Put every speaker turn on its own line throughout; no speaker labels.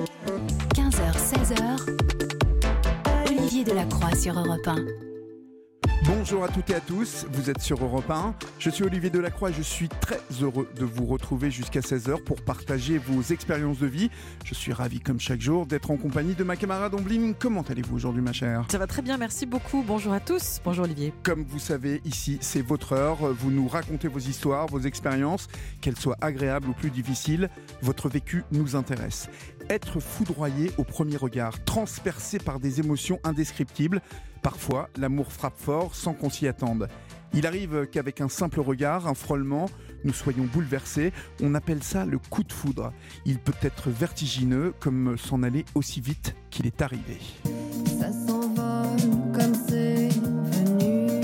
15h, 16h, Olivier Delacroix sur Europe 1.
Bonjour à toutes et à tous, vous êtes sur Europe 1. Je suis Olivier Delacroix et je suis très heureux de vous retrouver jusqu'à 16h pour partager vos expériences de vie. Je suis ravi comme chaque jour d'être en compagnie de ma camarade Ombline. Comment allez-vous aujourd'hui ma chère ?
Ça va très bien, merci beaucoup. Bonjour à tous. Bonjour Olivier.
Comme vous savez, ici c'est votre heure. Vous nous racontez vos histoires, vos expériences, qu'elles soient agréables ou plus difficiles. Votre vécu nous intéresse. Être foudroyé au premier regard, transpercé par des émotions indescriptibles. Parfois, l'amour frappe fort sans qu'on s'y attende. Il arrive qu'avec un simple regard, un frôlement, nous soyons bouleversés. On appelle ça le coup de foudre. Il peut être vertigineux, comme s'en aller aussi vite qu'il est arrivé.
Ça s'envole comme c'est venu.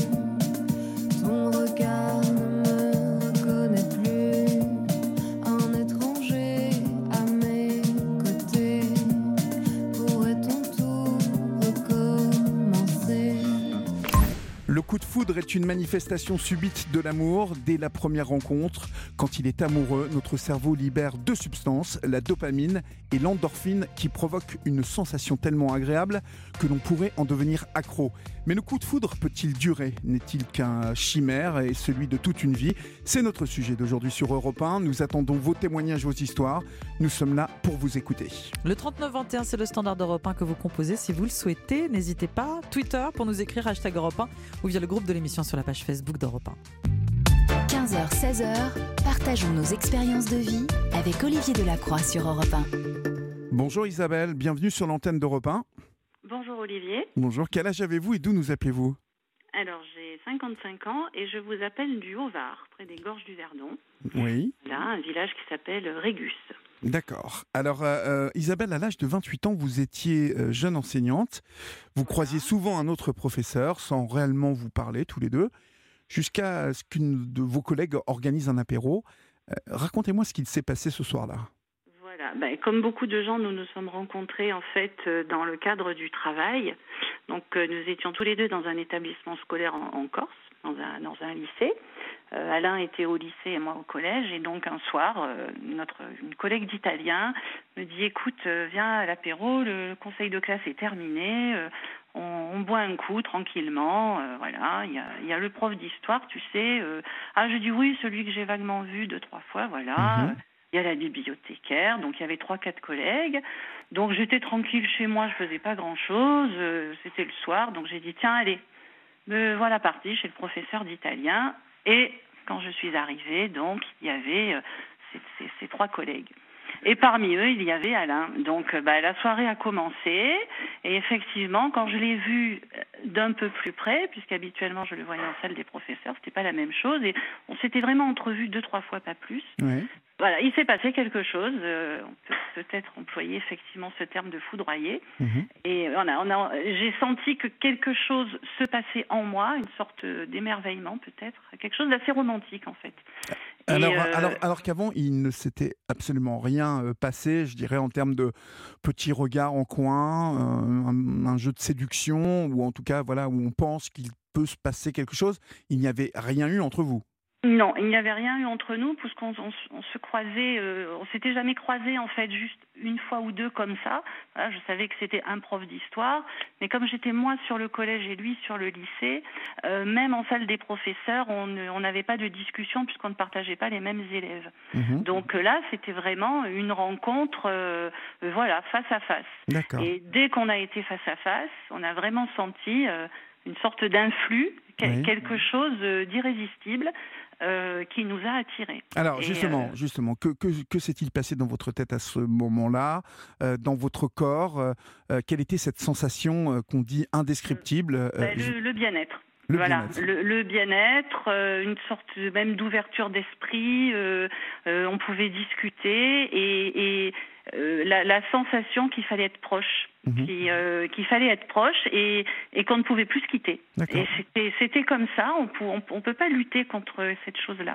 Ton regard ne me reconnaît plus. Un étranger à mes côtés. Pourrait-on tout recommencer?
Le coup de foudre est une manifestation subite de l'amour. Dès la première rencontre, quand il est amoureux, notre cerveau libère deux substances, la dopamine et l'endorphine, qui provoquent une sensation tellement agréable que l'on pourrait en devenir accro. Mais le coup de foudre peut-il durer ? N'est-il qu'un chimère et celui de toute une vie ? C'est notre sujet d'aujourd'hui sur Europe 1. Nous attendons vos témoignages, vos histoires. Nous sommes là pour vous écouter.
Le 3921, c'est le standard d'Europe 1 que vous composez. Si vous le souhaitez, n'hésitez pas. Twitter pour nous écrire #Europe 1 ou via le groupe de l'émission sur la page Facebook d'Europe 1.
15h, 16h, partageons nos expériences de vie avec Olivier Delacroix sur Europe 1.
Bonjour Isabelle, bienvenue sur l'antenne d'Europe 1.
Bonjour Olivier.
Bonjour, quel âge avez-vous et d'où nous appelez-vous ?
Alors j'ai 55 ans et je vous appelle du Haut-Var, près des Gorges du Verdon.
Oui.
Là, un village qui s'appelle Régus.
D'accord. Alors Isabelle, à l'âge de 28 ans, vous étiez jeune enseignante. Vous croisiez souvent un autre professeur sans réellement vous parler tous les deux, jusqu'à ce qu'une de vos collègues organise un apéro. Racontez-moi ce qu'il s'est passé ce soir-là.
Voilà, comme beaucoup de gens, nous nous sommes rencontrés en fait dans le cadre du travail. Donc nous étions tous les deux dans un établissement scolaire en Corse, dans un lycée. Alain était au lycée et moi au collège. Et donc un soir, une collègue d'italien me dit « Écoute, viens à l'apéro, le conseil de classe est terminé, on boit un coup tranquillement. Voilà, il y a le prof d'histoire, tu sais. » je dis « Oui, celui que j'ai vaguement vu 2-3 fois, voilà. » Il y a la bibliothécaire, donc il y avait 3-4 collègues. Donc j'étais tranquille chez moi, je faisais pas grand-chose. C'était le soir, donc j'ai dit « Tiens, allez, me voilà partie chez le professeur d'italien. » Et quand je suis arrivée, donc, il y avait ces 3 collègues. Et parmi eux, il y avait Alain. Donc, la soirée a commencé. Et effectivement, quand je l'ai vu d'un peu plus près, puisqu'habituellement, je le voyais en salle des professeurs, c'était pas la même chose. Et on s'était vraiment entrevus 2-3 fois, pas plus.
Oui.
Voilà, il s'est passé quelque chose. On peut peut-être employer effectivement ce terme de foudroyer. Et j'ai senti que quelque chose se passait en moi, une sorte d'émerveillement peut-être, quelque chose d'assez romantique en fait.
Alors qu'avant, il ne s'était absolument rien passé, je dirais, en termes de petits regards en coin, un jeu de séduction, ou en tout cas, voilà, où on pense qu'il peut se passer quelque chose. Il n'y avait rien eu entre vous.
Non, il n'y avait rien eu entre nous, puisqu'on se croisait, on s'était jamais croisés en fait, juste une fois ou deux comme ça. Voilà, je savais que c'était un prof d'histoire, mais comme j'étais moi sur le collège et lui sur le lycée, même en salle des professeurs, on n'avait pas de discussion puisqu'on ne partageait pas les mêmes élèves. Donc là, c'était vraiment une rencontre, voilà, face à face.
D'accord.
Et dès qu'on a été face à face, on a vraiment senti une sorte d'influx, quelque chose d'irrésistible. Qui nous a attirés.
Alors justement, que s'est-il passé dans votre tête à ce moment-là, dans votre corps quelle était cette sensation qu'on dit indescriptible
le bien-être.
Bien-être.
Le bien-être, une sorte même d'ouverture d'esprit, on pouvait discuter et la sensation qu'il fallait être proche. Qu'il fallait être proche et qu'on ne pouvait plus se quitter.
D'accord.
Et c'était comme ça, on peut pas lutter contre cette chose-là.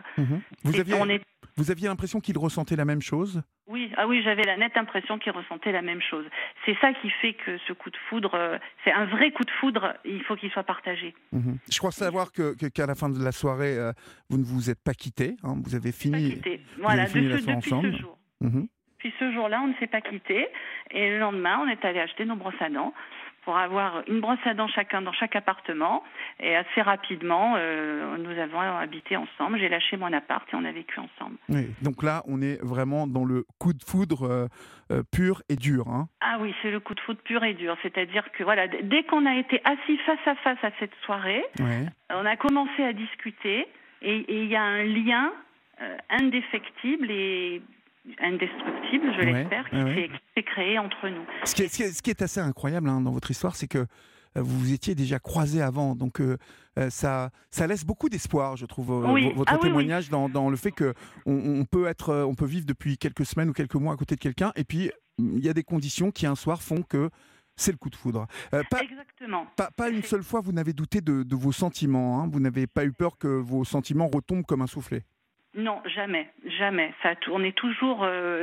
Vous aviez l'impression qu'il ressentait la même chose ?
Oui, j'avais la nette impression qu'il ressentait la même chose. C'est ça qui fait que ce coup de foudre, c'est un vrai coup de foudre, il faut qu'il soit partagé.
Je crois savoir qu'à la fin de la soirée, vous ne vous êtes pas quittés, hein, vous avez fini,
pas quitté. Voilà,
la soirée
depuis
ensemble.
ce jour. Puis ce jour-là, on ne s'est pas quitté. Et le lendemain, on est allé acheter nos brosses à dents pour avoir une brosse à dents chacun dans chaque appartement. Et assez rapidement, nous avons habité ensemble. J'ai lâché mon appart et on a vécu ensemble.
Oui, donc là, on est vraiment dans le coup de foudre pur et dur. Hein.
Ah oui, c'est le coup de foudre pur et dur. C'est-à-dire que voilà, dès qu'on a été assis face à cette soirée,
Ouais.
on a commencé à discuter et il y a un lien indéfectible et indestructible, je l'espère, qui s'est créé entre nous.
Ce qui est assez incroyable dans votre histoire, c'est que vous vous étiez déjà croisés avant. Donc ça laisse beaucoup d'espoir, je trouve, votre témoignage dans le fait qu'on peut vivre depuis quelques semaines ou quelques mois à côté de quelqu'un et puis il y a des conditions qui un soir font que c'est le coup de foudre.
Exactement.
Pas une seule fois vous n'avez douté de vos sentiments. Vous n'avez pas eu peur que vos sentiments retombent comme un soufflet.
Non, jamais. On est toujours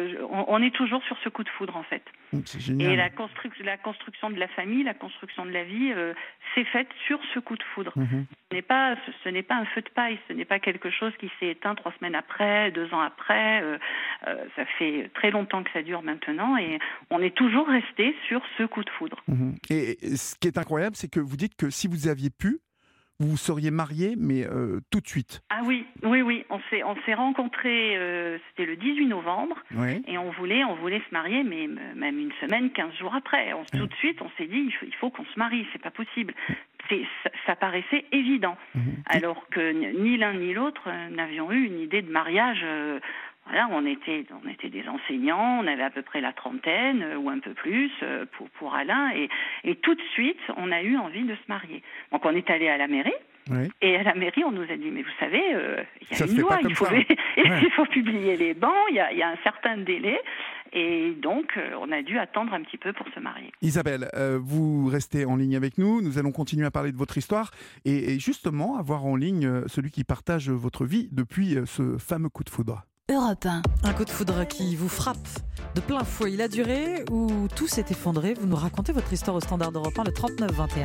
sur ce coup de foudre en fait.
C'est génial.
Et la construction de la famille, la construction de la vie, s'est faite sur ce coup de foudre.
Mm-hmm.
Ce n'est pas un feu de paille, ce n'est pas quelque chose qui s'est éteint 3 semaines après, 2 ans après. Ça fait très longtemps que ça dure maintenant et on est toujours resté sur ce coup de foudre.
Mm-hmm. Et ce qui est incroyable, c'est que vous dites que si vous aviez pu, vous vous seriez mariés, mais tout de suite.
Ah oui. On s'est rencontrés, c'était le 18 novembre, et on voulait se marier, mais même une semaine, 15 jours après. Tout de suite, on s'est dit, il faut qu'on se marie, c'est pas possible. Ça paraissait évident, alors que ni l'un ni l'autre n'avions eu une idée de mariage. Voilà, on était des enseignants, on avait à peu près la trentaine ou un peu plus pour Alain et tout de suite on a eu envie de se marier. Donc on est allé à la mairie et à la mairie on nous a dit mais vous savez il y a une loi, il faut publier les bans, il y a un certain délai et donc on a dû attendre un petit peu pour se marier.
Isabelle, vous restez en ligne avec nous allons continuer à parler de votre histoire et justement avoir en ligne celui qui partage votre vie depuis ce fameux coup de foudre.
Europe 1.
Un coup de foudre qui vous frappe de plein fouet. Il a duré ou tout s'est effondré? Vous nous racontez votre histoire au standard d'Europe 1, le 39-21.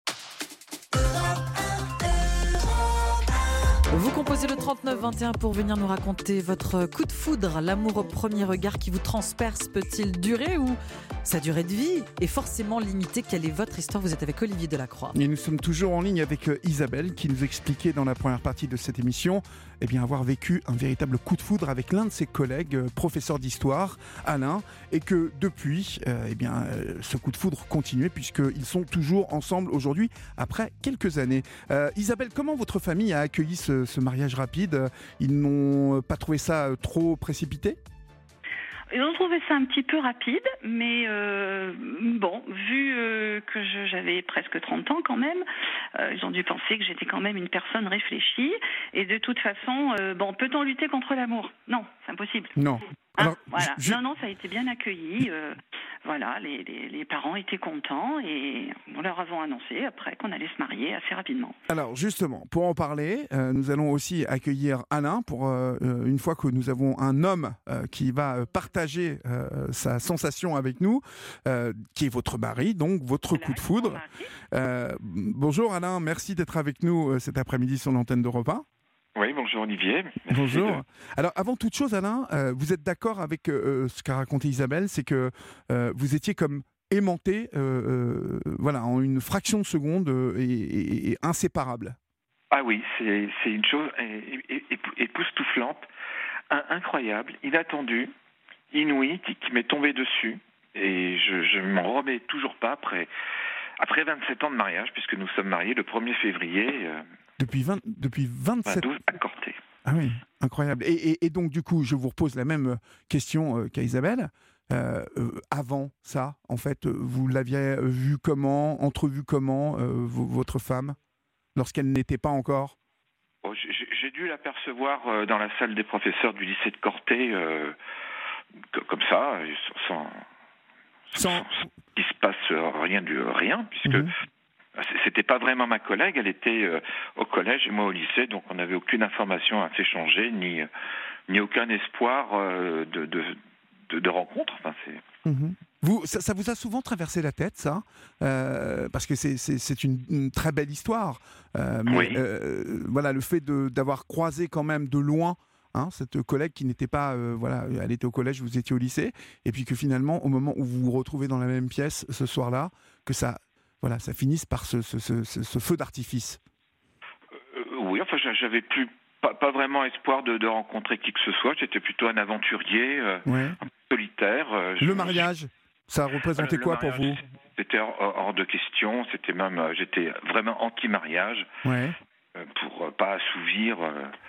Vous composez le 39-21 pour venir nous raconter votre coup de foudre. L'amour au premier regard qui vous transperce peut-il durer ou sa durée de vie est forcément limitée? Quelle est votre histoire? Vous êtes avec Olivier Delacroix.
Et nous sommes toujours en ligne avec Isabelle qui nous expliquait dans la première partie de cette émission avoir vécu un véritable coup de foudre avec l'un de ses collègues, professeur d'histoire, Alain, et que depuis, ce coup de foudre continuait puisqu'ils sont toujours ensemble aujourd'hui après quelques années. Isabelle, comment votre famille a accueilli ce mariage rapide? Ils n'ont pas trouvé ça trop précipité?
Ils ont trouvé ça un petit peu rapide, mais vu que j'avais presque 30 ans quand même, ils ont dû penser que j'étais quand même une personne réfléchie. Et de toute façon, peut-on lutter contre l'amour? Non, c'est impossible.
Non. Alors,
voilà. Non, ça a été bien accueilli. Les parents étaient contents et nous leur avons annoncé après qu'on allait se marier assez rapidement.
Alors justement, pour en parler, nous allons aussi accueillir Alain pour une fois que nous avons un homme qui va partager sa sensation avec nous, qui est votre mari, donc votre coup de foudre. Bonjour Alain, merci d'être avec nous cet après-midi sur l'antenne d'Europe 1.
Oui, bonjour Olivier. Merci.
Bonjour. Alors avant toute chose Alain, vous êtes d'accord avec ce qu'a raconté Isabelle, c'est que vous étiez comme aimanté en une fraction de seconde et inséparable.
Ah oui, c'est une chose époustouflante, incroyable, inattendue, inouïe, qui m'est tombée dessus et je ne m'en remets toujours pas après 27 ans de mariage, puisque nous sommes mariés le 1er février. Depuis
27
ans à Corté.
Ah oui, incroyable. Et donc, du coup, je vous repose la même question qu'à Isabelle. Avant ça, en fait, vous l'aviez vu comment, entrevu comment, votre femme, lorsqu'elle n'était pas encore?
J'ai dû l'apercevoir dans la salle des professeurs du lycée de Corté, comme ça, sans qu'il se passe rien, puisque... C'était pas vraiment ma collègue, elle était au collège et moi au lycée, donc on n'avait aucune information à s'échanger, ni aucun espoir de rencontre. Enfin,
Ça vous a souvent traversé la tête, ça, parce que c'est une très belle histoire. Mais
oui.
le fait d'avoir croisé quand même de loin hein, cette collègue qui n'était pas, elle était au collège, vous étiez au lycée, et puis que finalement, au moment où vous vous retrouvez dans la même pièce ce soir-là, que ça finisse par ce feu d'artifice.
Oui, enfin, j'avais pas vraiment espoir de rencontrer qui que ce soit. J'étais plutôt un aventurier, un peu solitaire.
Le mariage, ça représentait quoi pour vous ?
C'était hors de question. C'était même, j'étais vraiment anti-mariage, pour pas assouvir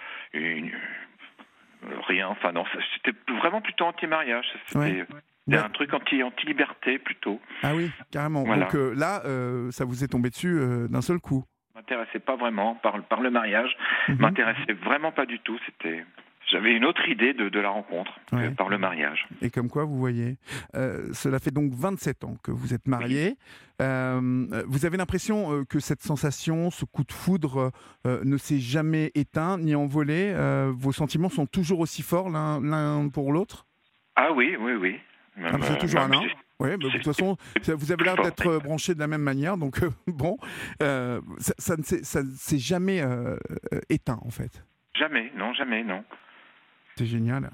rien. Enfin non, c'était vraiment plutôt anti-mariage. C'était un truc anti-liberté plutôt.
Ah oui, carrément. Voilà. Donc là, ça vous est tombé dessus d'un seul coup.
M'intéressait pas vraiment par le mariage. M'intéressait vraiment pas du tout. J'avais une autre idée de la rencontre que par le mariage.
Et comme quoi, vous voyez, cela fait donc 27 ans que vous êtes mariés. Vous avez l'impression que cette sensation, ce coup de foudre ne s'est jamais éteint ni envolé. Vos sentiments sont toujours aussi forts l'un pour l'autre ?
Ah oui.
Même, c'est toujours un. Oui, mais de toute façon, vous avez l'air d'être branchés de la même manière, donc ça ne s'est jamais éteint, en fait.
Jamais, non.
C'est génial.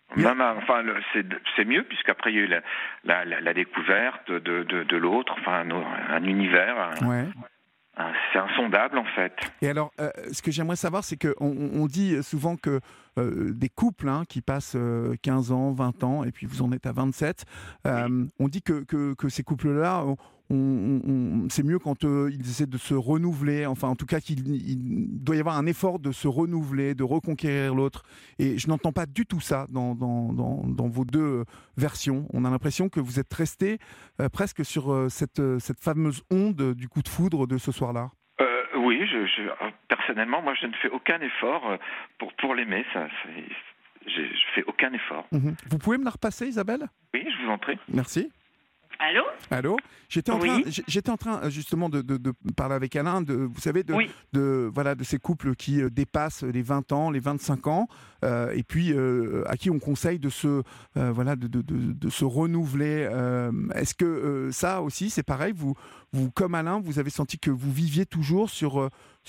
C'est mieux, puisqu'après, il y a eu la découverte de l'autre, enfin, un univers. C'est insondable, en fait.
Et alors, ce que j'aimerais savoir, c'est qu'on dit souvent que des couples qui passent 15 ans, 20 ans, et puis vous en êtes à 27, on dit que ces couples-là, c'est mieux quand ils essaient de se renouveler, enfin en tout cas qu'il doit y avoir un effort de se renouveler, de reconquérir l'autre. Et je n'entends pas du tout ça dans vos deux versions. On a l'impression que vous êtes restés presque sur cette fameuse onde du coup de foudre de ce soir-là.
Oui, personnellement, moi je ne fais aucun effort pour l'aimer. Je fais aucun effort.
Vous pouvez me la repasser, Isabelle ?
Oui, je vous en prie.
Merci.
Allô ?
J'étais en train justement de parler avec Alain, vous savez, de ces couples qui dépassent les 20 ans, les 25 ans, et puis à qui on conseille de se renouveler. Est-ce que ça aussi, c'est pareil, vous, comme Alain, vous avez senti que vous viviez toujours sur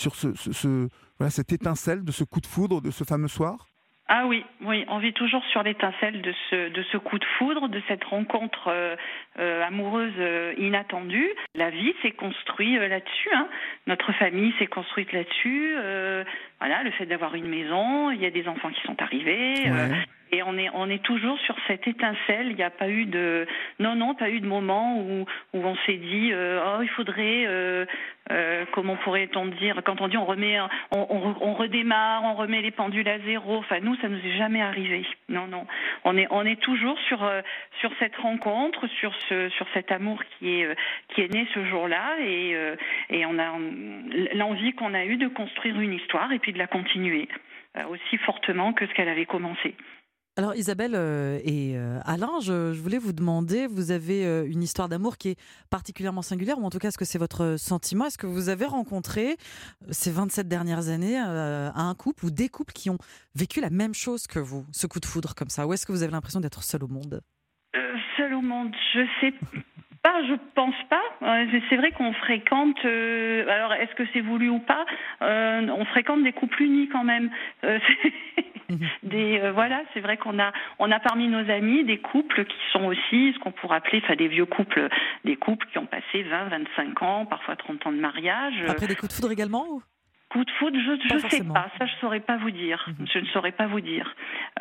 cette étincelle de ce coup de foudre de ce fameux soir ?
Ah oui, on vit toujours sur l'étincelle de ce coup de foudre, de cette rencontre amoureuse inattendue. La vie s'est construite là-dessus, Notre famille s'est construite là-dessus. Le fait d'avoir une maison, il y a des enfants qui sont arrivés. Et on est toujours sur cette étincelle. Il n'y a pas eu de moment où on s'est dit il faudrait comment pourrait-on dire, quand on dit on redémarre, on remet les pendules à zéro. Enfin nous, ça nous est jamais arrivé. Non. On est toujours sur cette rencontre, sur cet amour qui est né ce jour-là, et on a l'envie qu'on a eue de construire une histoire et puis de la continuer aussi fortement que ce qu'elle avait commencé.
Alors Isabelle et Alain, je voulais vous demander, vous avez une histoire d'amour qui est particulièrement singulière, ou en tout cas est-ce que c'est votre sentiment ? Est-ce que vous avez rencontré ces 27 dernières années un couple ou des couples qui ont vécu la même chose que vous, ce coup de foudre comme ça ? Ou est-ce que vous avez l'impression d'être seul au monde ?
Seul au monde, je sais pas, je pense pas. C'est vrai qu'on fréquente, alors est-ce que c'est voulu ou pas, on fréquente des couples unis quand même. C'est vrai qu'on a parmi nos amis des couples qui sont aussi ce qu'on pourrait appeler des vieux couples, des couples qui ont passé 20, 25 ans, parfois 30 ans de mariage.
Après des coups de foudre également ou ?
Coup de foudre, je ne sais pas, ça je saurais pas vous dire. Je ne saurais pas vous dire.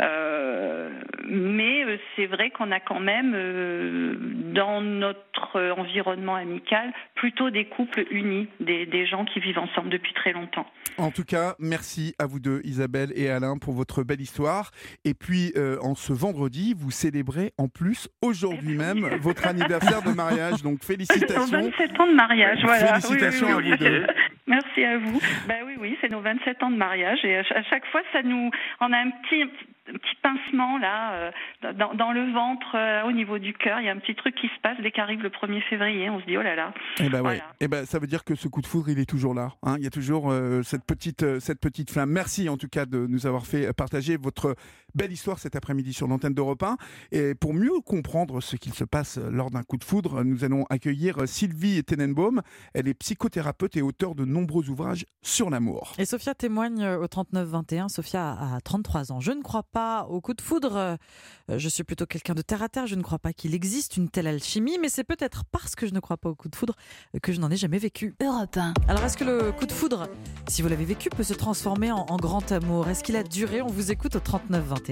Mais c'est vrai qu'on a quand même dans notre environnement amical plutôt des couples unis, des gens qui vivent ensemble depuis très longtemps.
En tout cas, merci à vous deux, Isabelle et Alain, pour votre belle histoire. Et puis, en ce vendredi, vous célébrez en plus, aujourd'hui même, votre anniversaire de mariage. Donc, félicitations.
27 ans de mariage, voilà.
Félicitations à vous deux.
Merci à vous. Oui, c'est nos 27 ans de mariage. Et à chaque fois, on a un petit pincement là, dans le ventre, au niveau du cœur. Il y a un petit truc qui se passe dès qu'arrive le 1er février. On se dit, oh là là.
Ça veut dire que ce coup de foudre, il est toujours là. Il y a toujours cette petite flamme. Merci en tout cas de nous avoir fait partager votre Belle histoire cet après-midi sur l'antenne d'Europe 1. Et pour mieux comprendre ce qu'il se passe lors d'un coup de foudre, nous allons accueillir Sylvie Tenenbaum. Elle est psychothérapeute et auteure de nombreux ouvrages sur l'amour.
Et Sophia témoigne au 39-21. Sophia a 33 ans. Je ne crois pas au coup de foudre. Je suis plutôt quelqu'un de terre à terre. Je ne crois pas qu'il existe une telle alchimie. Mais c'est peut-être parce que je ne crois pas au coup de foudre que je n'en ai jamais vécu.
Europe 1.
Alors est-ce que le coup de foudre, si vous l'avez vécu, peut se transformer en grand amour? Est-ce qu'il a duré? On vous écoute au 39-21.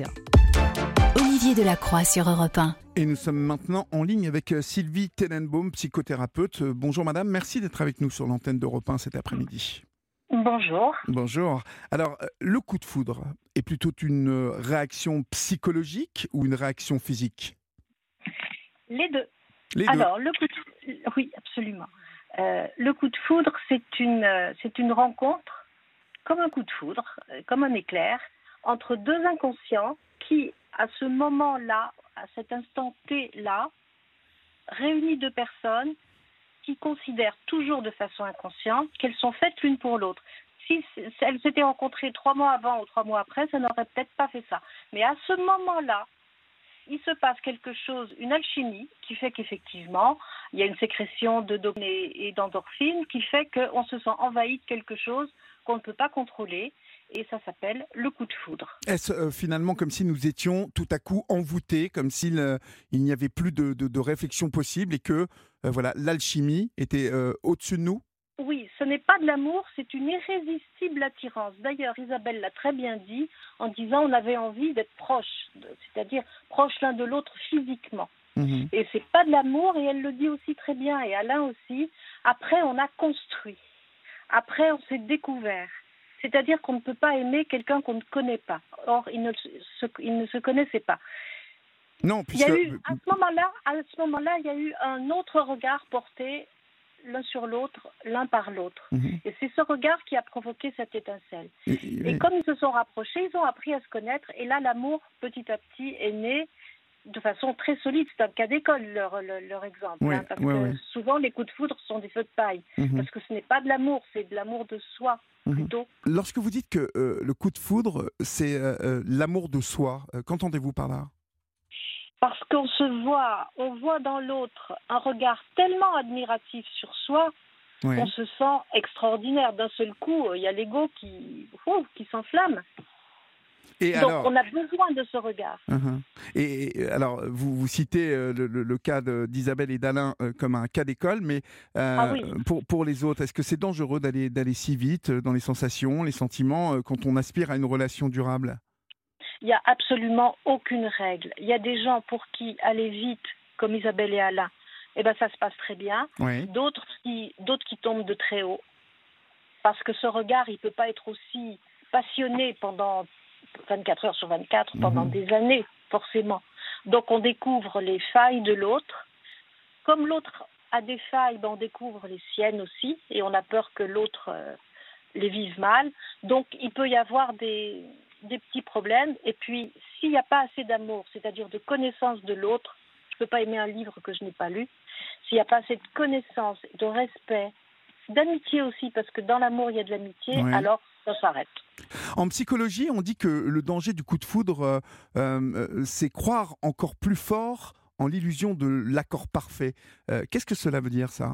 Olivier Delacroix sur Europe 1.
Et nous sommes maintenant en ligne avec Sylvie Tenenbaum, psychothérapeute. Bonjour madame, merci d'être avec nous sur l'antenne d'Europe 1 cet après-midi.
Bonjour.
Bonjour. Alors, le coup de foudre est plutôt une réaction psychologique ou une réaction physique?
Les deux.
Les deux.
Alors, oui, absolument. Le coup de foudre, c'est une rencontre, comme un coup de foudre, comme un éclair, entre deux inconscients qui, à ce moment-là, à cet instant T-là, réunit deux personnes qui considèrent toujours de façon inconsciente qu'elles sont faites l'une pour l'autre. Si elles s'étaient rencontrées 3 mois avant ou 3 mois après, ça n'aurait peut-être pas fait ça. Mais à ce moment-là, il se passe quelque chose, une alchimie, qui fait qu'effectivement, il y a une sécrétion de dopamine et d'endorphine qui fait qu'on se sent envahi de quelque chose qu'on ne peut pas contrôler. Et ça s'appelle le coup de foudre.
Est-ce finalement comme si nous étions tout à coup envoûtés, comme s'il il n'y avait plus de réflexion possible et que voilà, l'alchimie était au-dessus de nous?
Oui, ce n'est pas de l'amour, c'est une irrésistible attirance. D'ailleurs, Isabelle l'a très bien dit en disant on avait envie d'être proches, c'est-à-dire proches l'un de l'autre physiquement.
Mmh.
Et c'est pas de l'amour, et elle le dit aussi très bien, et Alain aussi. Après, on a construit. Après, on s'est découvert. C'est-à-dire qu'on ne peut pas aimer quelqu'un qu'on ne connaît pas. Or, ils ne se connaissaient pas.
Non, puisque...
Il y a eu, à ce moment-là, il y a eu un autre regard porté l'un sur l'autre, l'un par l'autre.
Mmh.
Et c'est ce regard qui a provoqué cette étincelle. Et comme ils se sont rapprochés, ils ont appris à se connaître. Et là, l'amour, petit à petit, est né de façon très solide. C'est un cas d'école, leur exemple.
Oui,
parce que souvent, les coups de foudre sont des feux de paille.
Mmh.
Parce que ce n'est pas de l'amour, c'est de l'amour de soi, plutôt.
Lorsque vous dites que le coup de foudre, c'est l'amour de soi, qu'entendez-vous par là?
Parce qu'on on voit dans l'autre un regard tellement admiratif sur soi,
Oui.
qu'on se sent extraordinaire. D'un seul coup, il y a l'ego qui s'enflamme.
Et
donc,
alors...
on a besoin de ce regard.
Et alors, vous citez le cas d'Isabelle et d'Alain comme un cas d'école, mais
Oui.
pour les autres, est-ce que c'est dangereux d'aller si vite dans les sensations, les sentiments, quand on aspire à une relation durable?
Il n'y a absolument aucune règle. Il y a des gens pour qui aller vite, comme Isabelle et Alain, ça se passe très bien.
Oui.
D'autres qui tombent de très haut. Parce que ce regard, il ne peut pas être aussi passionné pendant 24 heures sur 24, pendant des années, forcément. Donc on découvre les failles de l'autre. Comme l'autre a des failles, on découvre les siennes aussi, et on a peur que l'autre les vive mal. Donc il peut y avoir des petits problèmes. Et puis, s'il n'y a pas assez d'amour, c'est-à-dire de connaissance de l'autre, je ne peux pas aimer un livre que je n'ai pas lu, s'il n'y a pas assez de connaissance, de respect, d'amitié aussi, parce que dans l'amour, il y a de l'amitié, alors ça s'arrête.
En psychologie, on dit que le danger du coup de foudre, c'est croire encore plus fort en l'illusion de l'accord parfait. Qu'est-ce que cela veut dire, ça?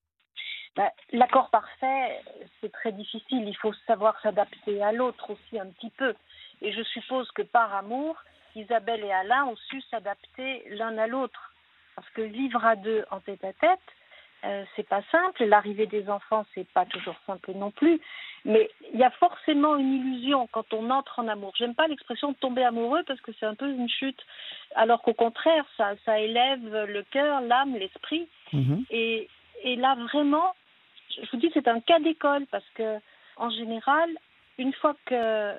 L'accord parfait, c'est très difficile. Il faut savoir s'adapter à l'autre aussi un petit peu. Et je suppose que par amour, Isabelle et Alain ont su s'adapter l'un à l'autre. Parce que vivre à deux en tête-à-tête, c'est pas simple. L'arrivée des enfants, c'est pas toujours simple non plus. Mais il y a forcément une illusion quand on entre en amour. J'aime pas l'expression de tomber amoureux parce que c'est un peu une chute. Alors qu'au contraire, ça élève le cœur, l'âme, l'esprit. Et là, vraiment, je vous dis, c'est un cas d'école parce que, en général, une fois que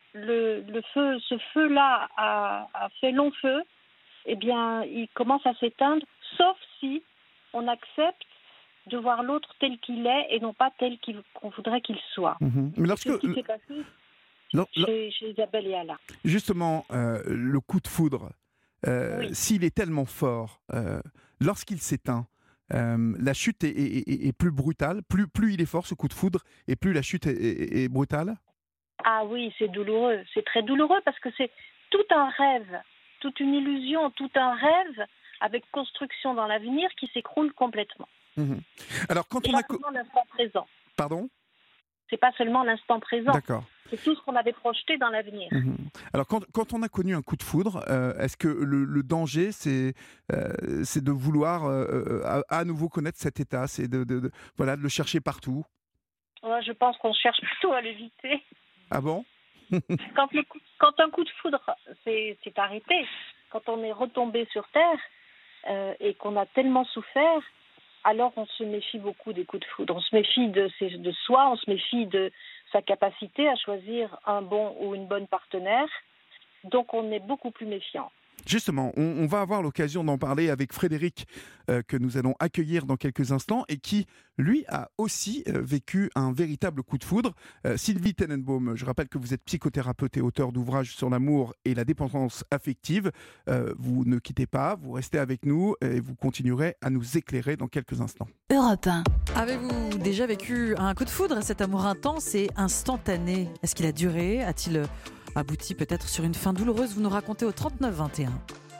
ce feu-là a fait long feu, il commence à s'éteindre, sauf si on accepte de voir l'autre tel qu'il est et non pas tel qu'on voudrait qu'il soit.
Mais
c'est ce qui s'est passé chez Isabelle et Alain.
Justement, le coup de foudre, s'il est tellement fort, lorsqu'il s'éteint, la chute est plus brutale, plus il est fort ce coup de foudre, et plus la chute est brutale?
Ah oui, c'est douloureux, c'est très douloureux parce que tout un rêve, toute une illusion, tout un rêve avec construction dans l'avenir qui s'écroule complètement.
Alors, quand
Et
on a...
pas seulement l'instant présent.
Pardon ?
C'est pas seulement l'instant présent.
D'accord.
C'est tout ce qu'on avait projeté dans l'avenir.
Alors, quand on a connu un coup de foudre, est-ce que le danger, c'est de vouloir à nouveau connaître cet état, c'est de le chercher partout ?
Ouais, je pense qu'on cherche plutôt à l'éviter.
Ah bon ?
Quand un coup de foudre s'est arrêté, quand on est retombé sur Terre et qu'on a tellement souffert, alors on se méfie beaucoup des coups de foudre. On se méfie de soi, on se méfie de sa capacité à choisir un bon ou une bonne partenaire. Donc on est beaucoup plus méfiant.
Justement, on va avoir l'occasion d'en parler avec Frédéric, que nous allons accueillir dans quelques instants, et qui, lui, a aussi vécu un véritable coup de foudre. Sylvie Tenenbaum, je rappelle que vous êtes psychothérapeute et auteur d'ouvrages sur l'amour et la dépendance affective. Vous ne quittez pas, vous restez avec nous et vous continuerez à nous éclairer dans quelques instants.
Europe 1.
Avez-vous déjà vécu un coup de foudre, cet amour intense et instantané ? Est-ce qu'il a duré ? A-t-il abouti peut-être sur une fin douloureuse ? Vous nous racontez au 39 21.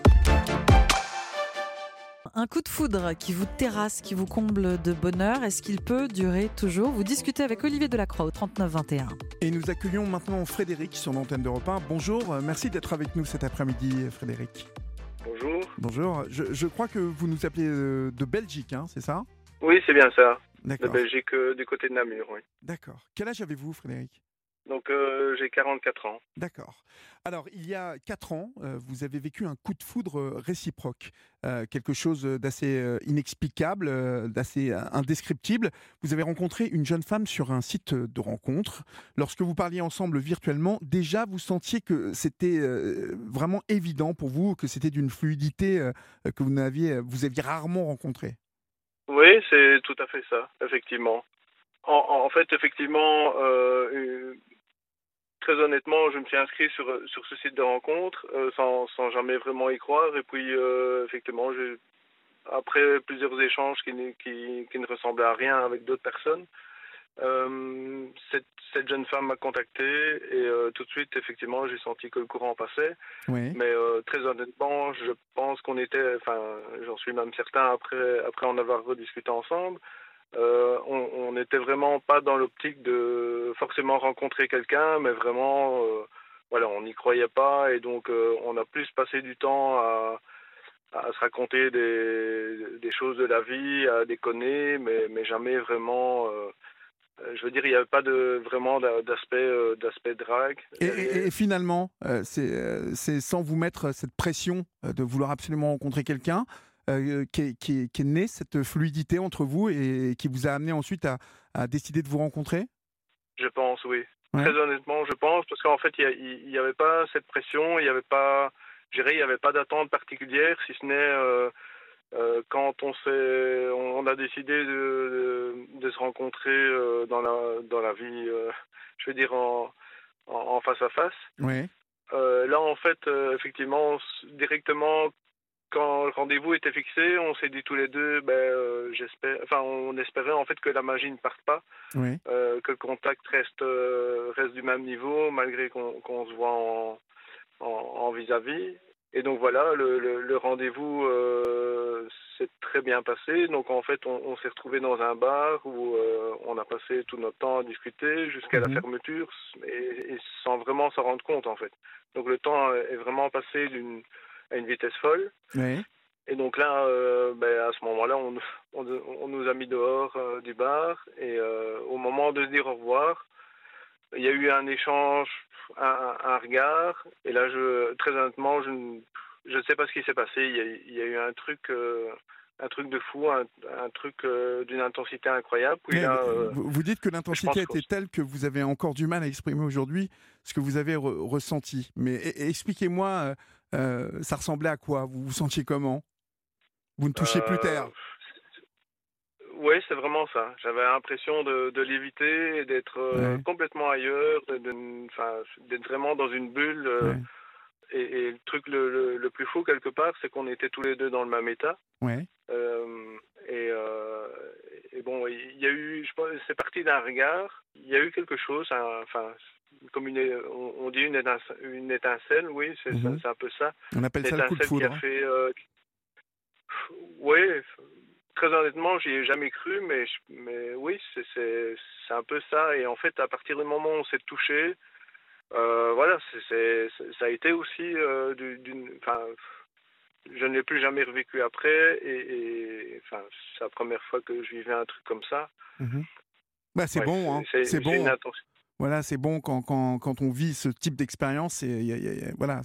Un coup de foudre qui vous terrasse, qui vous comble de bonheur, est-ce qu'il peut durer toujours ? Vous discutez avec Olivier Delacroix au 39 21.
Et nous accueillons maintenant Frédéric sur l'antenne d'Europe 1. Bonjour, merci d'être avec nous cet après-midi, Frédéric.
Bonjour.
Bonjour, je crois que vous nous appelez de Belgique, hein, c'est ça ?
Oui, c'est bien ça.
D'accord.
De Belgique, du côté de Namur, oui.
D'accord. Quel âge avez-vous, Frédéric ?
Donc, j'ai 44 ans.
D'accord. Alors, il y a 4 ans, vous avez vécu un coup de foudre réciproque, quelque chose d'assez inexplicable, d'assez indescriptible. Vous avez rencontré une jeune femme sur un site de rencontre. Lorsque vous parliez ensemble virtuellement, déjà, vous sentiez que c'était vraiment évident pour vous, que c'était d'une fluidité que vous aviez rarement rencontrée.
Oui, c'est tout à fait ça, effectivement. En fait, effectivement, très honnêtement, je me suis inscrit sur ce site de rencontre sans jamais vraiment y croire. Et puis, effectivement, après plusieurs échanges qui ne ressemblaient à rien avec d'autres personnes, cette jeune femme m'a contacté et tout de suite, effectivement, j'ai senti que le courant passait.
Oui.
Mais très honnêtement, je pense qu'on était, j'en suis même certain après en avoir rediscuté ensemble. On n'était vraiment pas dans l'optique de forcément rencontrer quelqu'un, mais vraiment, on n'y croyait pas et donc on a plus passé du temps à se raconter des choses de la vie, à déconner, mais jamais vraiment. Je veux dire, il n'y avait pas vraiment d'aspect drague.
Et finalement, c'est sans vous mettre cette pression de vouloir absolument rencontrer quelqu'un, qu'est née cette fluidité entre vous et qui vous a amené ensuite à décider de vous rencontrer ?
Je pense, oui.
Ouais.
Très honnêtement, je pense, parce qu'en fait, il n'y avait pas cette pression, il n'y avait pas, je dirais, il n'y avait pas d'attente particulière, si ce n'est quand on a décidé de se rencontrer dans la vie, je veux dire en face à face.
Oui.
Là, en fait, effectivement, directement, quand le rendez-vous était fixé, on s'est dit tous les deux, on espérait en fait que la magie ne parte pas,
Oui.
que le contact reste du même niveau malgré qu'on se voit en vis-à-vis. Et donc voilà, le rendez-vous s'est très bien passé. Donc en fait, on s'est retrouvés dans un bar où on a passé tout notre temps à discuter jusqu'à la fermeture et sans vraiment s'en rendre compte en fait. Donc le temps est vraiment passé à une vitesse folle.
Oui.
Et donc là, à ce moment-là, on nous a mis dehors du bar et au moment de se dire au revoir, il y a eu un échange, un regard. Et là, très honnêtement, je ne sais pas ce qui s'est passé. Il y a eu un truc de fou, un truc d'une intensité incroyable. Puis là,
vous dites que l'intensité était telle que vous avez encore du mal à exprimer aujourd'hui ce que vous avez ressenti. Mais expliquez-moi, ça ressemblait à quoi ? Vous vous sentiez comment ? Vous ne touchiez plus terre ?
Oui, c'est vraiment ça. J'avais l'impression de léviter et d'être complètement ailleurs, d'être vraiment dans une bulle. Et le truc le plus fou quelque part, c'est qu'on était tous les deux dans le même état.
Ouais.
Et bon, il y a eu, je pense, c'est parti d'un regard. Il y a eu quelque chose, comme on dit une étincelle, oui, c'est un peu ça.
On appelle ça le coup de foudre.
Qui a fait, oui, très honnêtement, j'y ai jamais cru, mais oui, c'est un peu ça. Et en fait, à partir du moment où on s'est touché, voilà, ça a été aussi je ne l'ai plus jamais revécu après, et enfin, c'est la première fois que je vivais un truc comme ça.
Bah, c'est bon, hein. C'est bon. Voilà, c'est bon quand on vit ce type d'expérience. Voilà,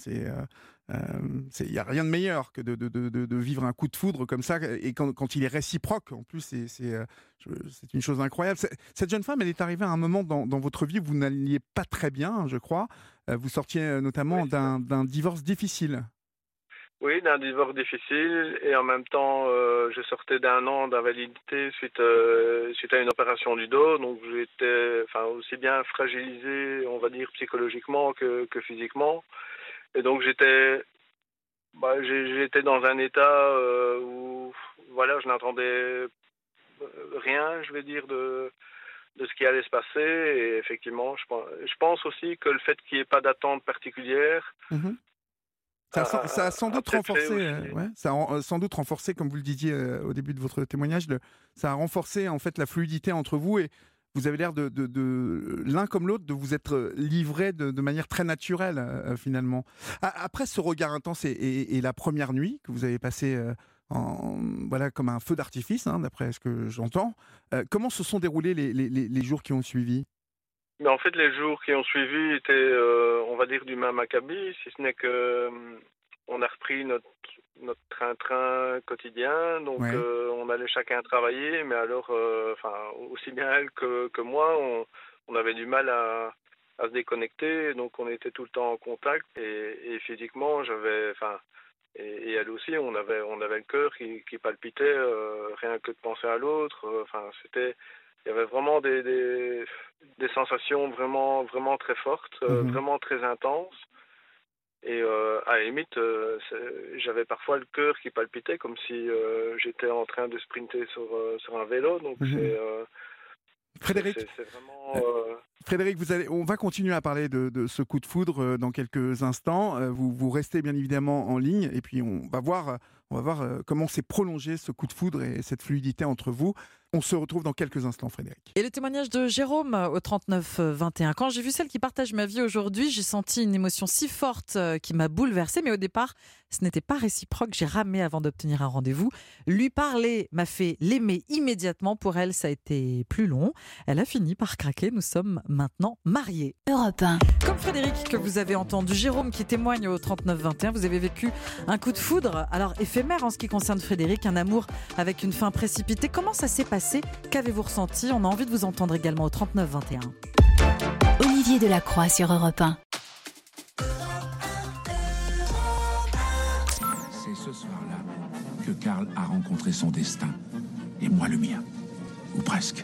il y a rien de meilleur que de vivre un coup de foudre comme ça, et quand il est réciproque. En plus, c'est une chose incroyable. Cette jeune femme, elle est arrivée à un moment dans votre vie où vous n'alliez pas très bien, je crois. Vous sortiez notamment d'un divorce difficile.
Oui, d'un divorce difficile, et en même temps, je sortais d'un an d'invalidité suite à une opération du dos, donc j'étais, aussi bien fragilisé, on va dire, psychologiquement que physiquement, et donc j'étais dans un état où, voilà, je n'attendais rien, je vais dire, de ce qui allait se passer, et effectivement, je pense aussi que le fait qu'il n'y ait pas d'attente particulière.
Ça a sans doute renforcé, ça a sans doute renforcé, comme vous le disiez au début de votre témoignage, ça a renforcé en fait la fluidité entre vous, et vous avez l'air de l'un comme l'autre de vous être livrés de manière très naturelle finalement. Après ce regard intense et la première nuit que vous avez passée voilà, comme un feu d'artifice, hein, d'après ce que j'entends, comment se sont déroulés les jours qui ont suivi ?
Mais en fait, les jours qui ont suivi étaient, on va dire, du même acabit, si ce n'est que on a repris notre train-train quotidien, donc on allait chacun travailler, mais alors, aussi bien elle que moi, on avait du mal à se déconnecter, donc on était tout le temps en contact, et physiquement, et elle aussi, on avait le cœur qui palpitait, rien que de penser à l'autre, il y avait vraiment des sensations vraiment, vraiment très fortes, vraiment très intenses. Et à la limite, j'avais parfois le cœur qui palpitait comme si j'étais en train de sprinter sur un vélo. Donc
Frédéric,
c'est vraiment...
Frédéric, on va continuer à parler de ce coup de foudre dans quelques instants. Vous restez bien évidemment en ligne, et puis on va voir comment s'est prolongé ce coup de foudre et cette fluidité entre vous. On se retrouve dans quelques instants, Frédéric.
Et le témoignage de Jérôme au 39-21. Quand j'ai vu celle qui partage ma vie aujourd'hui, j'ai senti une émotion si forte qui m'a bouleversée. Mais au départ, ce n'était pas réciproque. J'ai ramé avant d'obtenir un rendez-vous. Lui parler m'a fait l'aimer immédiatement. Pour elle, ça a été plus long. Elle a fini par craquer. Nous sommes maintenant mariés.
Europe 1.
Comme Frédéric que vous avez entendu, Jérôme qui témoigne au 39-21, vous avez vécu un coup de foudre. Alors éphémère en ce qui concerne Frédéric, un amour avec une fin précipitée. Comment ça s'est passé ? Qu'avez-vous ressenti ? On a envie de vous entendre également au 39-21.
Olivier Delacroix sur Europe 1.
C'est ce soir-là que Karl a rencontré son destin, et moi le mien, ou presque.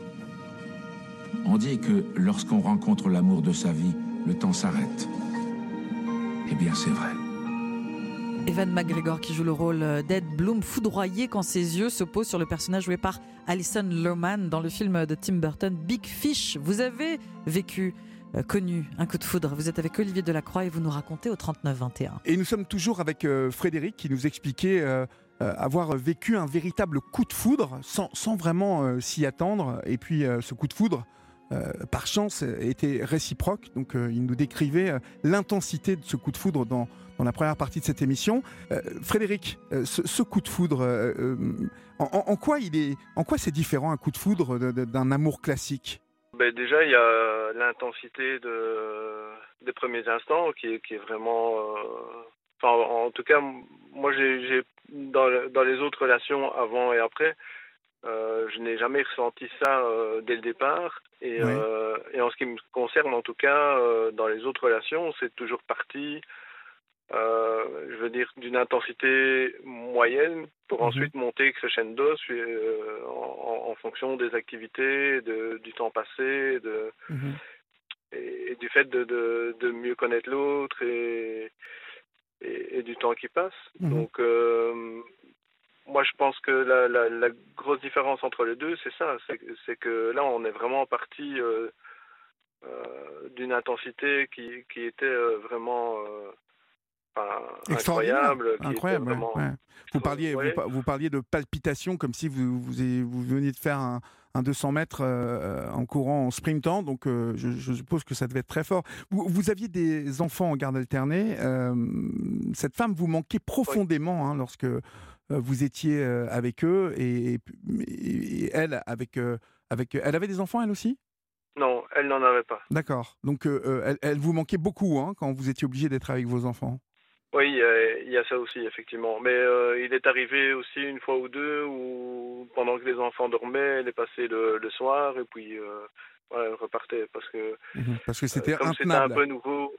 On dit que lorsqu'on rencontre l'amour de sa vie, le temps s'arrête. Eh bien, c'est vrai.
Ewan McGregor qui joue le rôle d'Ed Bloom, foudroyé quand ses yeux se posent sur le personnage joué par Alison Lohman dans le film de Tim Burton, Big Fish. Vous avez vécu, connu un coup de foudre. Vous êtes avec Olivier Delacroix et vous nous racontez au 39-21.
Et nous sommes toujours avec Frédéric qui nous expliquait avoir vécu un véritable coup de foudre sans vraiment s'y attendre. Et puis ce coup de foudre, par chance, était réciproque. Donc il nous décrivait l'intensité de ce coup de foudre dans la première partie de cette émission. Frédéric, ce coup de foudre, en quoi c'est différent un coup de foudre d'un amour classique ?
Déjà, il y a l'intensité des premiers instants qui est vraiment... en tout cas, moi, j'ai dans les autres relations avant et après, je n'ai jamais ressenti ça dès le départ. Et en ce qui me concerne, en tout cas, dans les autres relations, c'est toujours parti... je veux dire, d'une intensité moyenne pour ensuite monter crescendo en fonction des activités, du temps passé, et du fait de mieux connaître l'autre et du temps qui passe. Donc, moi, je pense que la grosse différence entre les deux, c'est ça. C'est que là, on est vraiment parti d'une intensité qui était vraiment
Extraordinaire,
incroyable.
incroyable.
Vraiment...
Ouais. Vous parliez de palpitations comme si vous veniez de faire un 200 mètres en courant, en sprintant. Donc, je suppose que ça devait être très fort. Vous aviez des enfants en garde alternée. Cette femme vous manquait profondément lorsque vous étiez avec eux et elle, elle avait des enfants, elle aussi ?
Non, elle n'en avait pas.
D'accord. Donc, elle vous manquait beaucoup quand vous étiez obligé d'être avec vos enfants.
Oui, il y a ça aussi, effectivement. Mais il est arrivé aussi une fois ou deux où, pendant que les enfants dormaient, elle est passée le soir et puis elle repartait parce que
c'était
comme c'était
intenable.
un peu nouveau,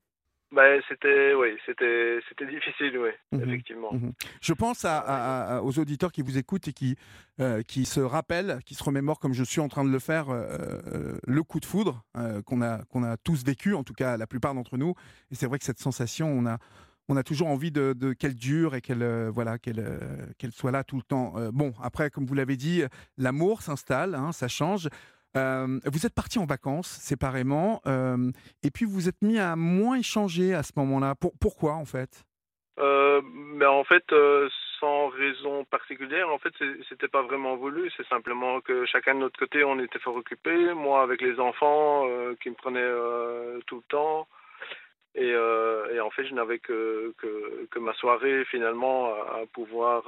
c'était difficile, oui, effectivement.
Je pense aux auditeurs qui vous écoutent et qui se rappellent, qui se remémorent, comme je suis en train de le faire, le coup de foudre qu'on a tous vécu, en tout cas la plupart d'entre nous. Et c'est vrai que cette sensation, on a toujours envie de qu'elle dure et qu'elle soit là tout le temps. Bon, après, comme vous l'avez dit, l'amour s'installe, ça change. Vous êtes partis en vacances séparément et puis vous êtes mis à moins échanger à ce moment-là. Pourquoi en fait ?
Mais en fait, sans raison particulière, en fait, c'était pas vraiment voulu. C'est simplement que chacun de notre côté, on était fort occupés. Moi, avec les enfants qui me prenaient tout le temps. Et en fait, je n'avais que ma soirée finalement à pouvoir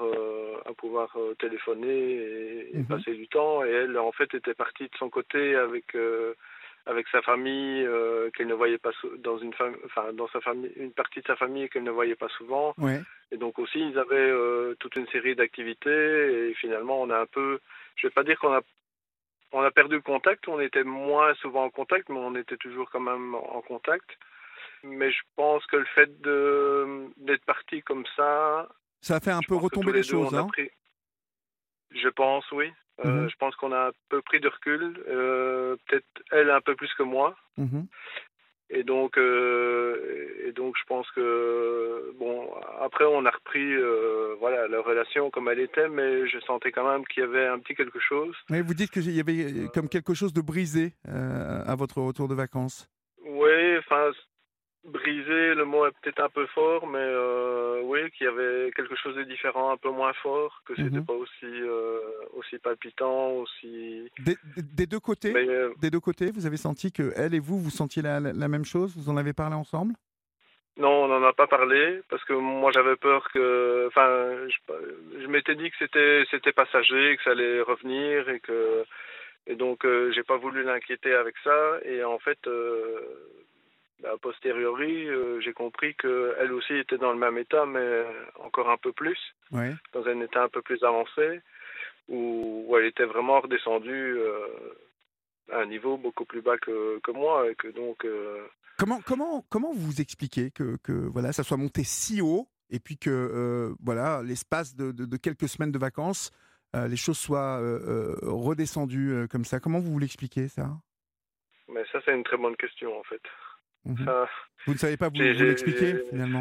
téléphoner et passer du temps. Et elle, en fait, était partie de son côté avec sa famille qu'elle ne voyait pas dans sa famille, une partie de sa famille qu'elle ne voyait pas souvent.
Ouais.
Et donc aussi, ils avaient toute une série d'activités. Et finalement, on a un peu, je vais pas dire qu'on a perdu le contact. On était moins souvent en contact, mais on était toujours quand même en contact. Mais je pense que le fait d'être parti comme ça...
Ça a fait un peu retomber les choses,
Je pense, oui. Je pense qu'on a un peu pris de recul. Peut-être elle un peu plus que moi. Et donc, je pense que... Bon, après, on a repris la relation comme elle était, mais je sentais quand même qu'il y avait un petit quelque chose.
Mais vous dites qu'il y avait comme quelque chose de brisé à votre retour de vacances.
Oui, enfin... Brisé, le mot est peut-être un peu fort, mais oui, qu'il y avait quelque chose de différent, un peu moins fort, que c'était pas aussi palpitant, aussi...
Des deux côtés, des deux côtés, vous avez senti que elle et vous sentiez la même chose? Vous en avez parlé ensemble?
Non, on n'en a pas parlé, parce que moi j'avais peur que... Enfin, je m'étais dit que c'était passager, que ça allait revenir, et donc j'ai pas voulu l'inquiéter avec ça, et en fait... a posteriori, j'ai compris qu'elle aussi était dans le même état, mais encore un peu plus, dans un état un peu plus avancé, où elle était vraiment redescendue à un niveau beaucoup plus bas que moi, et que donc...
Comment vous expliquez que voilà, ça soit monté si haut, et puis que l'espace de quelques semaines de vacances, les choses soient redescendues comme ça? Comment vous l'expliquez, ça?
Mais ça, c'est une très bonne question, en fait. Ça,
vous ne savez pas vous l'expliquer finalement?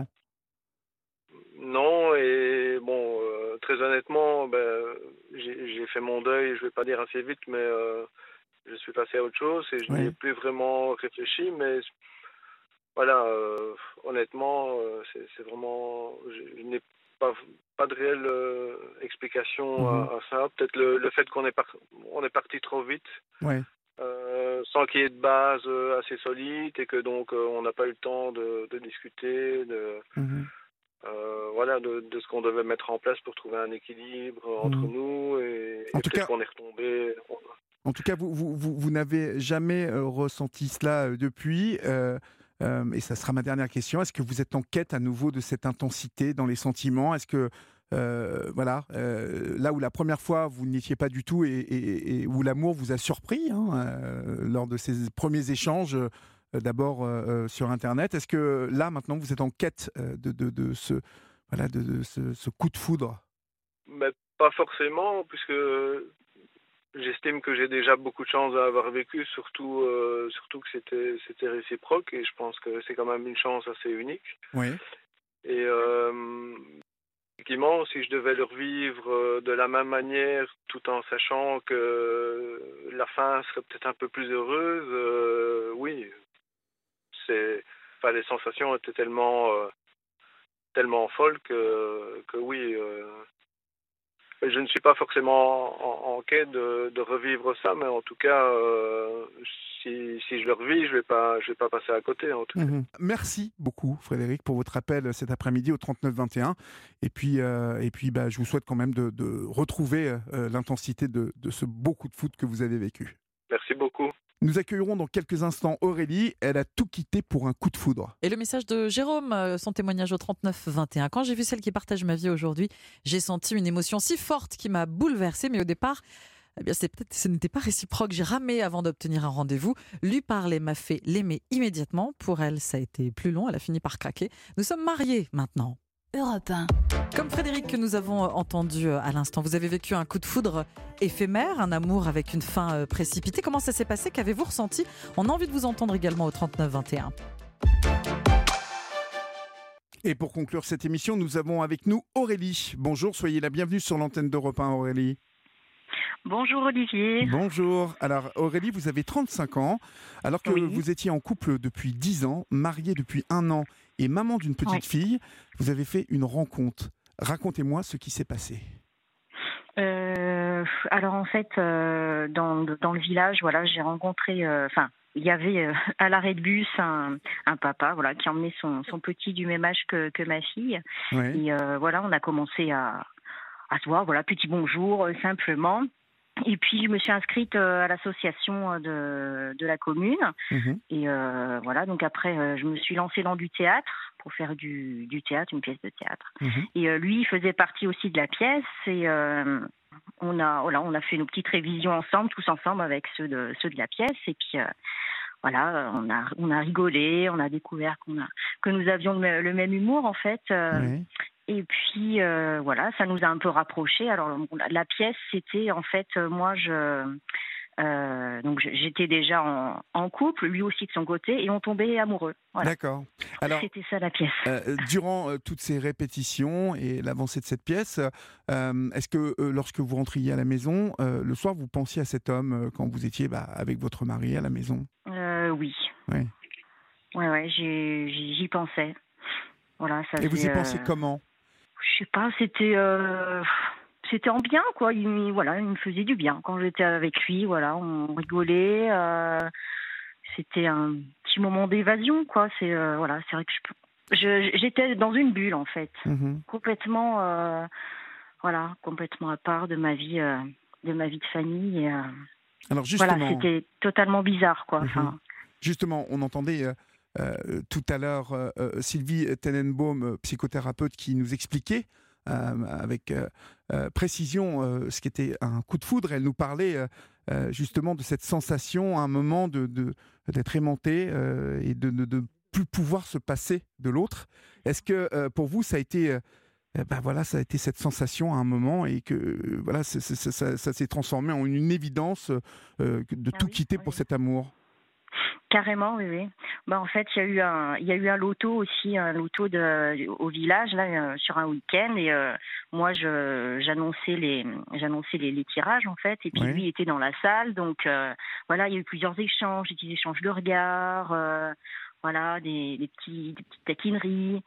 Non, et bon, très honnêtement, j'ai fait mon deuil, je vais pas dire assez vite, mais je suis passé à autre chose et je n'y ai plus vraiment réfléchi, mais voilà, honnêtement, c'est vraiment, je n'ai pas de réelle explication à ça. Peut-être le fait qu'on est parti trop vite. Sans qu'il y ait de base assez solide et que donc on n'a pas eu le temps de discuter de ce qu'on devait mettre en place pour trouver un équilibre entre nous et peut-être qu'on est retombé.
En tout cas, vous n'avez jamais ressenti cela depuis et ça sera ma dernière question. Est-ce que vous êtes en quête à nouveau de cette intensité dans les sentiments? Est-ce que là où la première fois vous n'étiez pas du tout et où l'amour vous a surpris lors de ces premiers échanges d'abord sur Internet, est-ce que là maintenant vous êtes en quête de ce coup de foudre?
Mais pas forcément, puisque j'estime que j'ai déjà beaucoup de chance à avoir vécu, surtout que c'était réciproque, et je pense que c'est quand même une chance assez unique. Et effectivement, si je devais le revivre de la même manière, tout en sachant que la fin serait peut-être un peu plus heureuse, oui, les sensations étaient tellement folles que oui. Je ne suis pas forcément en quête de revivre ça, mais en tout cas, si je le revis, je vais pas passer à côté. En tout cas.
Merci beaucoup, Frédéric, pour votre appel cet après-midi au 39-21. Et puis, je vous souhaite quand même de retrouver l'intensité de ce beau coup de foot que vous avez vécu.
Merci beaucoup.
Nous accueillerons dans quelques instants Aurélie. Elle a tout quitté pour un coup de foudre.
Et le message de Jérôme, son témoignage au 39-21. Quand j'ai vu celle qui partage ma vie aujourd'hui, j'ai senti une émotion si forte qui m'a bouleversée. Mais au départ, ce n'était pas réciproque. J'ai ramé avant d'obtenir un rendez-vous. Lui parler m'a fait l'aimer immédiatement. Pour elle, ça a été plus long. Elle a fini par craquer. Nous sommes mariés maintenant.
Europe 1.
Comme Frédéric que nous avons entendu à l'instant, vous avez vécu un coup de foudre éphémère, un amour avec une fin précipitée. Comment ça s'est passé? Qu'avez-vous ressenti? On a envie de vous entendre également au 39-21.
Et pour conclure cette émission, nous avons avec nous Aurélie. Bonjour, soyez la bienvenue sur l'antenne d'Europe 1, Aurélie.
Bonjour Olivier.
Bonjour. Alors Aurélie, vous avez 35 ans, alors que vous étiez en couple depuis 10 ans, mariée depuis 1 an et maman d'une petite fille, vous avez fait une rencontre. Racontez-moi ce qui s'est passé.
Alors en fait, dans le village, j'ai rencontré... il y avait à l'arrêt de bus un papa qui emmenait son petit du même âge que ma fille. Et on a commencé à se voir, petit bonjour, simplement. Et puis, je me suis inscrite à l'association de la commune. Et donc après, je me suis lancée dans du théâtre pour faire du théâtre, une pièce de théâtre. Et lui, il faisait partie aussi de la pièce. Et on a fait nos petites révisions ensemble, tous ensemble, avec ceux de la pièce. Et puis, on a rigolé, on a découvert que nous avions le même humour, en fait. Et puis, ça nous a un peu rapprochés. Alors, la pièce, c'était, en fait, moi, j'étais déjà en couple, lui aussi de son côté, et on tombait amoureux. Voilà.
D'accord. Alors,
c'était ça, la pièce.
Durant toutes ces répétitions et l'avancée de cette pièce, est-ce que lorsque vous rentriez à la maison, le soir, vous pensiez à cet homme quand vous étiez avec votre mari à la maison?
Oui. Ouais, j'y pensais. Voilà, ça.
Et vous y pensiez comment?
Je sais pas, c'était en bien, quoi. Il me faisait du bien quand j'étais avec lui. On rigolait. C'était un petit moment d'évasion, quoi. C'est vrai que j'étais dans une bulle, en fait, complètement, complètement à part de ma vie de famille. Et,
alors justement,
c'était totalement bizarre, quoi.
Justement, on entendait tout à l'heure Sylvie Tenenbaum, psychothérapeute, qui nous expliquait avec précision ce qu'était un coup de foudre. Elle nous parlait justement de cette sensation à un moment d'être aimanté et de ne plus pouvoir se passer de l'autre. Est-ce que pour vous ça a été ça a été cette sensation à un moment et que ça s'est transformé en une évidence de tout quitter pour cet amour?
Carrément, oui. En fait, il y a eu un loto aussi, au village sur un week-end, et moi j'annonçais les tirages, en fait, et puis lui il était dans la salle, donc il y a eu plusieurs échanges, des échanges de regards, des petites taquineries.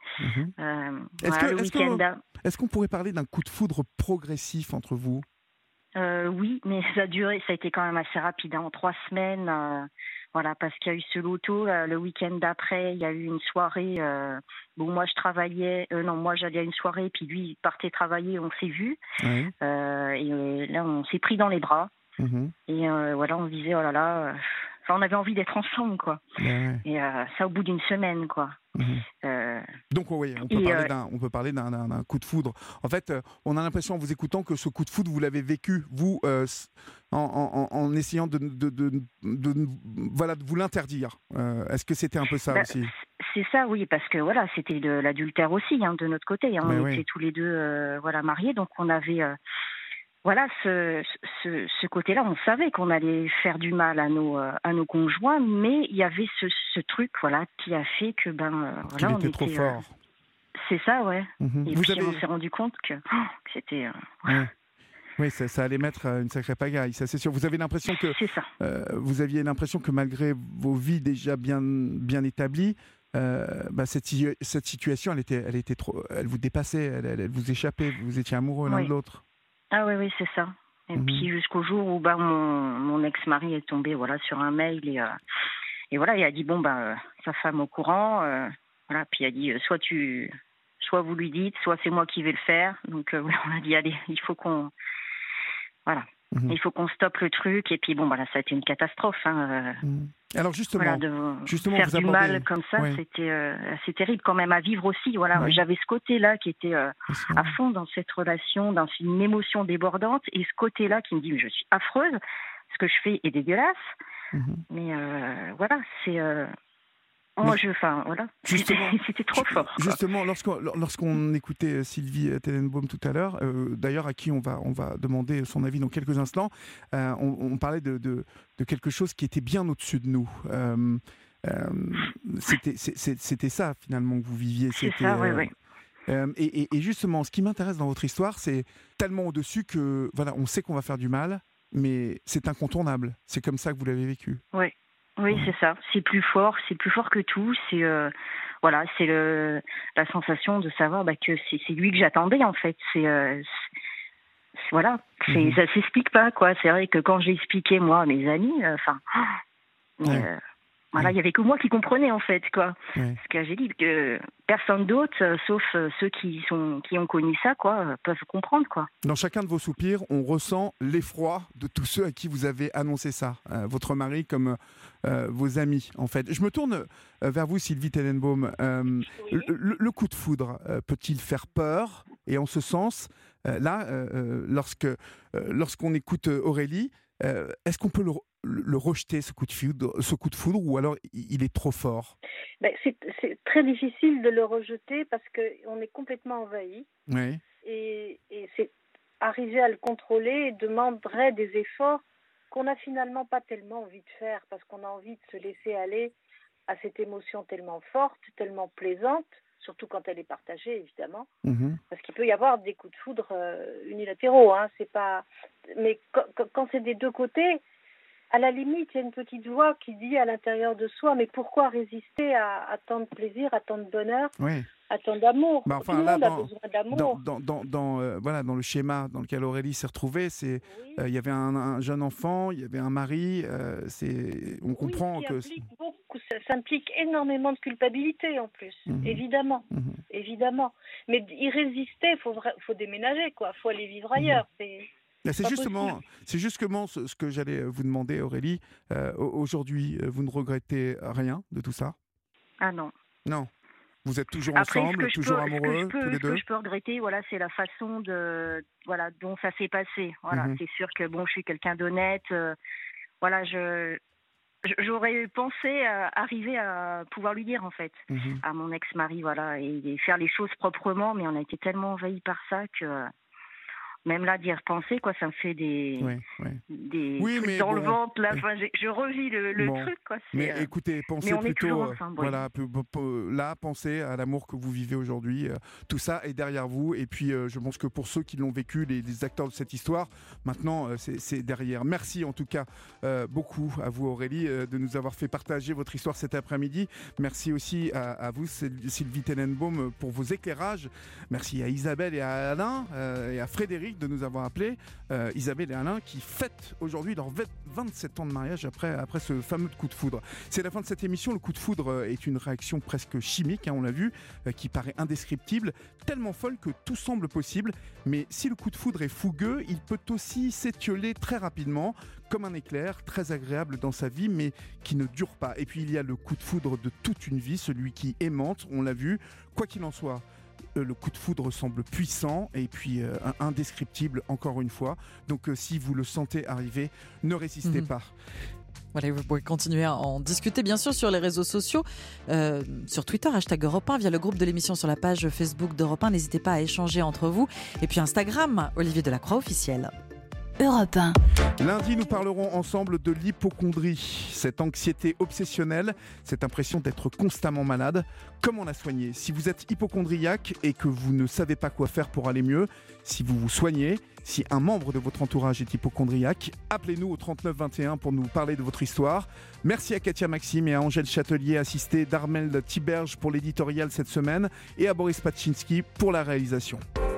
Est-ce qu'on pourrait parler d'un coup de foudre progressif entre vous?
Oui, mais ça a été quand même assez rapide, en 3 semaines. Parce qu'il y a eu ce loto. Le week-end d'après, il y a eu une soirée. Moi, je travaillais. Moi, j'allais à une soirée, puis lui, il partait travailler. On s'est vus. Et là, on s'est pris dans les bras. Et on se disait, oh là là. On avait envie d'être ensemble, quoi. Et ça, au bout d'une semaine, quoi.
Donc, on peut parler d'un coup de foudre. En fait, on a l'impression, en vous écoutant, que ce coup de foudre, vous l'avez vécu, vous, en essayant de vous l'interdire. Est-ce que c'était un peu ça aussi?
C'est ça, oui, parce que c'était de l'adultère aussi, de notre côté. On était tous les deux mariés, donc on avait... ce côté-là, on savait qu'on allait faire du mal à nos conjoints, mais il y avait ce truc, qui a fait que
qu'il
on
était trop fort.
C'est ça, ouais. Et puis on s'est rendu compte que c'était.
Oui, ça allait mettre une sacrée pagaille, ça c'est sûr. Vous avez l'impression que
c'est ça.
Vous aviez l'impression que malgré vos vies déjà bien établies, cette situation, elle était trop, elle vous dépassait, elle vous échappait. Vous étiez amoureux l'un de l'autre.
Ah oui, c'est ça. Et puis jusqu'au jour où mon ex-mari est tombé sur un mail et voilà, il a dit sa femme au courant, voilà, puis il a dit soit vous lui dites, soit c'est moi qui vais le faire. Donc on a dit allez, il faut qu'on stoppe le truc. Et puis ça a été une catastrophe.
Alors justement,
faire du mal comme ça, c'était assez terrible quand même à vivre aussi. Voilà, j'avais ce côté-là qui était à fond dans cette relation, dans une émotion débordante, et ce côté-là qui me dit mais je suis affreuse, ce que je fais est dégueulasse. Mais c'est moi, c'était trop fort.
Justement, lorsqu'on écoutait Sylvie Tenenbaum tout à l'heure, d'ailleurs à qui on va demander son avis dans quelques instants, on parlait de quelque chose qui était bien au-dessus de nous. C'était ça finalement que vous viviez.
C'est ça, oui.
Et justement, ce qui m'intéresse dans votre histoire, c'est tellement au-dessus que on sait qu'on va faire du mal, mais c'est incontournable. C'est comme ça que vous l'avez vécu.
Oui, c'est ça. C'est plus fort que tout. C'est la sensation de savoir que c'est lui que j'attendais en fait. Ça s'explique pas quoi. C'est vrai que quand j'ai expliqué moi à mes amis, il y avait que moi qui comprenais en fait quoi. Parce que j'ai dit que personne d'autre, sauf ceux qui ont connu ça peuvent comprendre quoi.
Dans chacun de vos soupirs, on ressent l'effroi de tous ceux à qui vous avez annoncé ça, votre mari comme vos amis en fait. Je me tourne vers vous, Sylvie Tenenbaum. Le coup de foudre peut-il faire peur? Et en ce sens, lorsqu'on écoute Aurélie, est-ce qu'on peut le rejeter, ce coup de foudre, ou alors il est trop fort?
C'est très difficile de le rejeter parce qu'on est complètement envahi.
Oui.
Et c'est arriver à le contrôler demanderait des efforts qu'on n'a finalement pas tellement envie de faire parce qu'on a envie de se laisser aller à cette émotion tellement forte, tellement plaisante, surtout quand elle est partagée évidemment. Parce qu'il peut y avoir des coups de foudre unilatéraux, c'est pas. Mais quand c'est des deux côtés, à la limite, il y a une petite voix qui dit à l'intérieur de soi, mais pourquoi résister à tant de plaisir, à tant de bonheur, à tant d'amour? Tout le monde a besoin d'amour.
Dans le schéma dans lequel Aurélie s'est retrouvée, il y avait un jeune enfant, il y avait un mari, on comprend que...
Ça implique énormément de culpabilité en plus, évidemment. Mais y résister, faut déménager, quoi. Faut aller vivre ailleurs.
C'est justement ce que j'allais vous demander, Aurélie. Aujourd'hui, vous ne regrettez rien de tout ça?
Ah non.
Non. Vous êtes toujours ensemble, toujours amoureux, tous les deux?
Ce que je peux regretter, c'est la façon dont ça s'est passé. C'est sûr que je suis quelqu'un d'honnête. J'aurais pensé arriver à pouvoir lui dire en fait à mon ex-mari, et faire les choses proprement, mais on a été tellement envahis par ça que même là d'y repenser ça me fait des trucs dans le ventre là. Je revis le truc quoi.
Mais écoutez, pensez plutôt pensez à l'amour que vous vivez aujourd'hui. Tout ça est derrière vous, et puis je pense que pour ceux qui l'ont vécu, les acteurs de cette histoire, maintenant c'est derrière. Merci en tout cas beaucoup à vous, Aurélie, de nous avoir fait partager votre histoire cet après-midi. Merci aussi à vous, Sylvie Tenenbaum, pour vos éclairages. Merci à Isabelle et à Alain et à Frédéric de nous avoir appelés. Isabelle et Alain qui fêtent aujourd'hui leurs 27 ans de mariage après ce fameux coup de foudre. C'est la fin de cette émission. Le coup de foudre est une réaction presque chimique, on l'a vu, qui paraît indescriptible, tellement folle que tout semble possible. Mais si le coup de foudre est fougueux, il peut aussi s'étioler très rapidement, comme un éclair, très agréable dans sa vie, mais qui ne dure pas. Et puis il y a le coup de foudre de toute une vie, celui qui aimante, on l'a vu. Quoi qu'il en soit, le coup de foudre semble puissant et puis indescriptible encore une fois. Donc si vous le sentez arriver, ne résistez pas.
Voilà, vous pouvez continuer à en discuter bien sûr sur les réseaux sociaux, sur Twitter, #Europe 1, via le groupe de l'émission sur la page Facebook d'Europe 1. N'hésitez pas à échanger entre vous. Et puis Instagram, Olivier Delacroix officiel.
Europe 1.
Lundi, nous parlerons ensemble de l'hypocondrie, cette anxiété obsessionnelle, cette impression d'être constamment malade. Comment la soigner ? Si vous êtes hypocondriaque et que vous ne savez pas quoi faire pour aller mieux, si vous vous soignez, si un membre de votre entourage est hypocondriaque, appelez-nous au 39 21 pour nous parler de votre histoire. Merci à Katia Maxime et à Angèle Châtelier, assistée d'Armel Tiberge pour l'éditorial cette semaine, et à Boris Patchinski pour la réalisation.